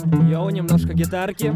Йоу, немножко гитарки.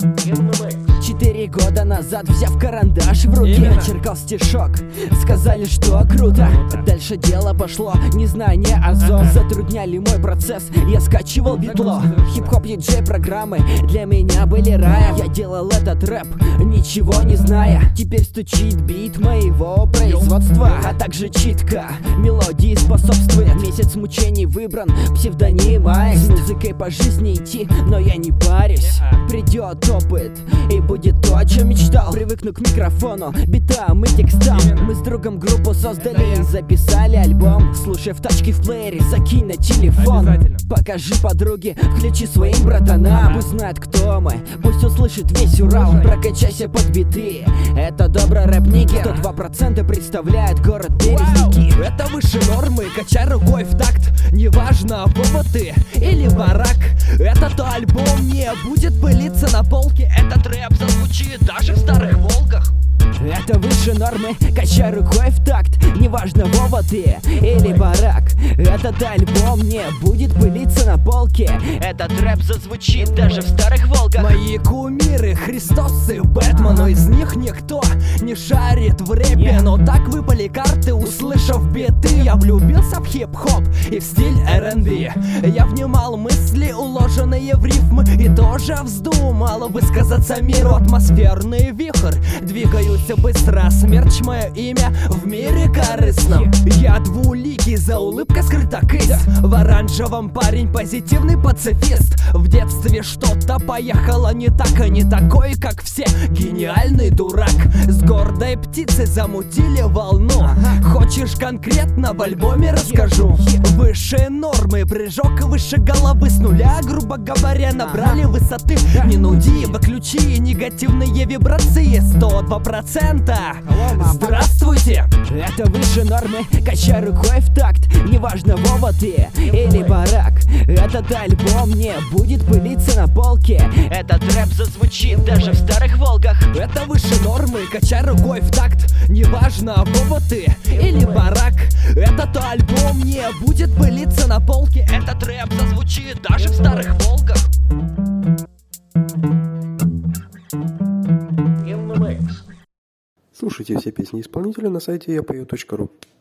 4 года назад, взяв карандаш в руки, начеркал стишок. Сказали, что круто. Дальше дело пошло, незнание азов затрудняли мой процесс. Я скачивал битло. Хип-хоп диджей программы для меня были раем. Я делал этот рэп, ничего не зная. Теперь стучит бит моего производства, а также читка мелодии способствует. Месяц мучений выбран, псевдоним Айс. С музыкой по жизни идти, но я не парюсь. Придет опыт и будет то, о чем мечтал. Привыкну к микрофону, битам и текстам. Мы с другом группу создали и записали альбом. Слушай в тачке в плеере, закинь на телефон. Покажи подруге, включи своим братанам. Пусть знает, кто мы, пусть услышит весь Урал. Прокачайся под биты, это добрый рэп-нигер. 102% представляет город Березники. Это выше нормы, качай рукой в такт. Неважно, Вова ты или Барак. Этот альбом не будет пылиться на полке. Этот рэп зазвучит даже в старых Волгах. Это выше нормы, качай рукой в такт. Неважно, Вова ты или Барак. Этот альбом не будет пылиться на полке. Этот рэп зазвучит даже в старых Волгах. Мои кумиры, Христос и Бэтмен, но из них никто не шарит в рэпе. Но так выпали карты, услышав биты. Я влюбился в хип-хоп и в стиль R&B. Я внимал мысли, уложенные в рифмы, и тоже вздумал высказаться миру. Атмосферный вихрь, двигаюсь быстро, смерч мое имя в мире корыстном. Я двуликий, за улыбкой скрыта кысь. В оранжевом парень позитивный пацифист. В детстве что-то поехало не так, а не такой, как все. Гениальный дурак, с гордой птицей замутили волну. Хочешь конкретно в альбоме расскажу? Выше нормы, прыжок выше головы. С нуля, грубо говоря, набрали высоты. Не нуди, выключи негативные вибрации. 102%. Здравствуйте! Это выше нормы, качай рукой в такт. Неважно, Вова ты или Барак. Этот альбом не будет пылиться на полке. Этот рэп зазвучит даже в старых Волгах. Это выше нормы, качай рукой в такт. Неважно, Вова ты или Барак. Этот альбом не будет пылиться на полке. Этот рэп зазвучит даже в старых Волгах. Слушайте все песни исполнителя на сайте yapою.ru.